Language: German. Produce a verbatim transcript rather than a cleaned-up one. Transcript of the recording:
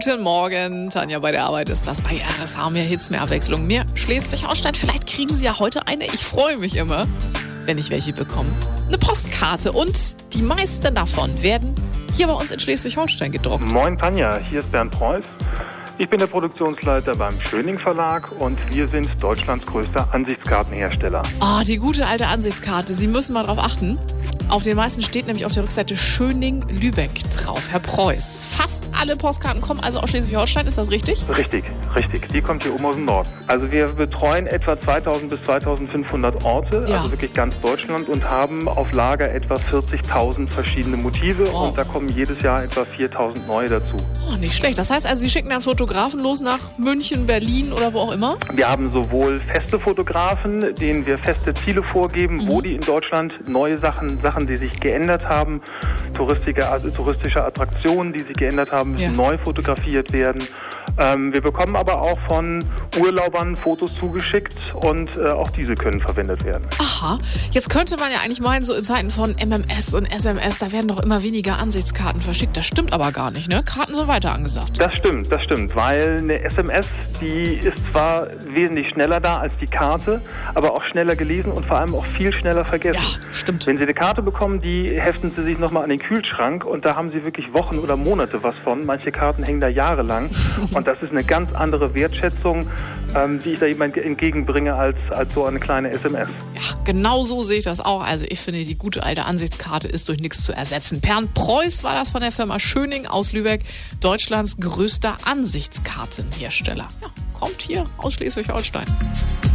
Guten Morgen, Tanja bei der Arbeit ist das bei R S H. Mehr Hits, mehr Abwechslung, mehr Schleswig-Holstein. Vielleicht kriegen Sie ja heute eine. Ich freue mich immer, wenn ich welche bekomme. Eine Postkarte und die meisten davon werden hier bei uns in Schleswig-Holstein gedruckt. Moin Tanja, hier ist Bernd Preuß. Ich bin der Produktionsleiter beim Schöning Verlag und wir sind Deutschlands größter Ansichtskartenhersteller. Ah, oh, die gute alte Ansichtskarte. Sie müssen mal drauf achten. Auf den meisten steht nämlich auf der Rückseite Schöning-Lübeck drauf. Herr Preuß, fast alle Postkarten kommen also aus Schleswig-Holstein, ist das richtig? Richtig, richtig. Die kommt hier oben aus dem Norden. Also wir betreuen etwa zweitausend bis zweitausendfünfhundert Orte, Ja. also wirklich ganz Deutschland, und haben auf Lager etwa vierzigtausend verschiedene Motive Oh. und da kommen jedes Jahr etwa viertausend neue dazu. Oh, nicht schlecht. Das heißt also, Sie schicken dann Fotografen los nach München, Berlin oder wo auch immer? Wir haben sowohl feste Fotografen, denen wir feste Ziele vorgeben, Mhm. wo die in Deutschland neue Sachen, Sachen, die sich geändert haben, touristische, also touristische Attraktionen, die sich geändert haben, müssen Ja. neu fotografiert werden. Ähm, wir bekommen aber auch von Urlaubern Fotos zugeschickt und äh, auch diese können verwendet werden. Aha, jetzt könnte man ja eigentlich meinen, so in Zeiten von M M S und S M S, da werden doch immer weniger Ansichtskarten verschickt. Das stimmt aber gar nicht, ne? Karten sind weiter angesagt. Das stimmt, das stimmt, weil eine S M S, die ist zwar wesentlich schneller da als die Karte, aber auch schneller gelesen und vor allem auch viel schneller vergessen. Ja, stimmt. Wenn Sie eine Karte bekommen, die heften Sie sich nochmal an den Kühlschrank und da haben Sie wirklich Wochen oder Monate was von. Manche Karten hängen da jahrelang und das ist eine ganz andere Wertschätzung, ähm, die ich da jemand entgegenbringe als, als so eine kleine S M S. Ja, genau so sehe ich das auch. Also ich finde, die gute alte Ansichtskarte ist durch nichts zu ersetzen. Bernd Preuß war das von der Firma Schöning aus Lübeck, Deutschlands größter Ansichtskartenhersteller. Ja, kommt hier aus Schleswig-Holstein.